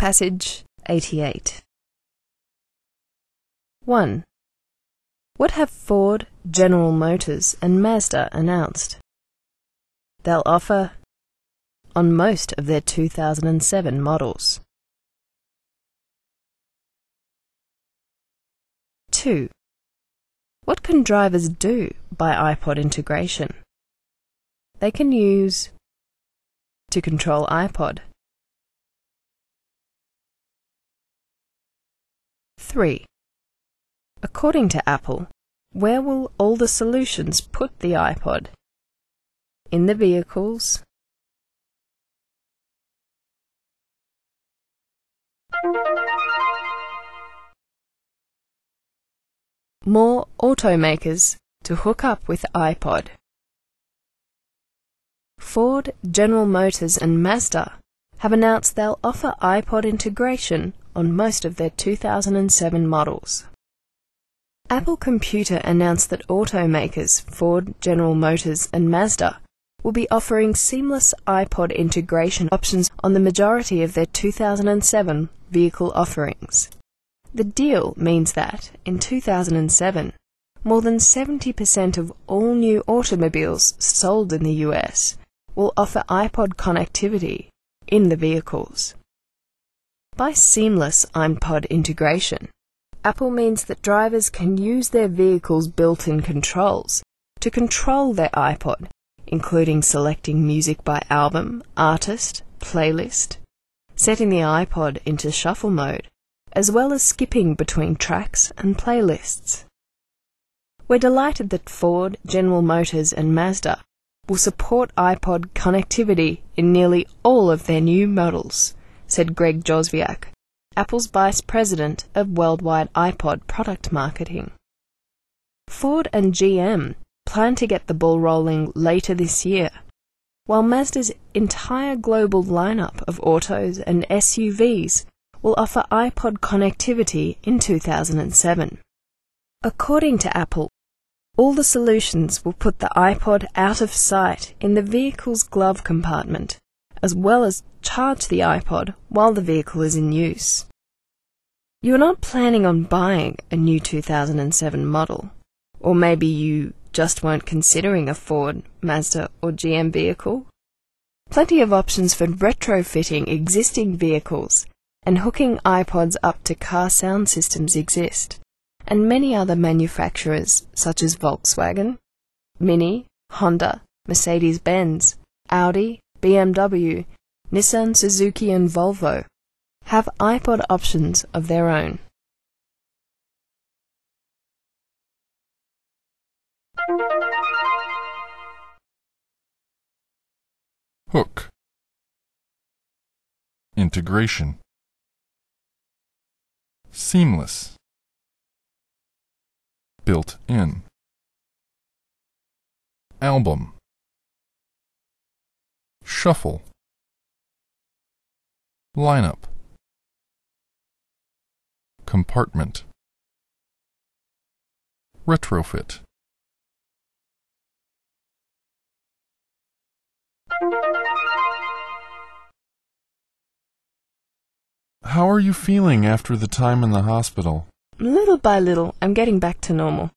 Passage 88. 1. What have Ford, General Motors and Mazda announced? They'll offer on most of their 2007 models. 2. What can drivers do by iPod integration? They can use to control iPod. 3. According to Apple, where will all the solutions put the iPod? In the vehicles, more automakers to hook up with iPod. Ford, General Motors and Mazda have announced they'll offer iPod integration on most of their 2007 models. Apple Computer announced that automakers Ford, General Motors and Mazda will be offering seamless iPod integration options on the majority of their 2007 vehicle offerings. The deal means that, in 2007, more than 70% of all new automobiles sold in the US will offer iPod connectivity in the vehicles. By seamless iPod integration, Apple means that drivers can use their vehicle's built-in controls to control their iPod, including selecting music by album, artist, playlist, setting the iPod into shuffle mode, as well as skipping between tracks and playlists. We're delighted that Ford, General Motors and Mazda will support iPod connectivity in nearly all of their new models, said Greg Joswiak, Apple's Vice President of Worldwide iPod Product Marketing. Ford and GM plan to get the ball rolling later this year, while Mazda's entire global lineup of autos and SUVs will offer iPod connectivity in 2007. According to Apple, all the solutions will put the iPod out of sight in the vehicle's glove compartment, as well as charge the iPod while the vehicle is in use. You're not planning on buying a new 2007 model, or maybe you just weren't considering a Ford, Mazda or GM vehicle? Plenty of options for retrofitting existing vehicles and hooking iPods up to car sound systems exist, and many other manufacturers such as Volkswagen, Mini, Honda, Mercedes-Benz, Audi, BMW, Nissan, Suzuki and Volvo have iPod options of their own. Hook. Integration. Seamless. Built-in. Album. Shuffle. Lineup. Compartment. Retrofit. How are you feeling after the time in the hospital? Little by little, I'm getting back to normal.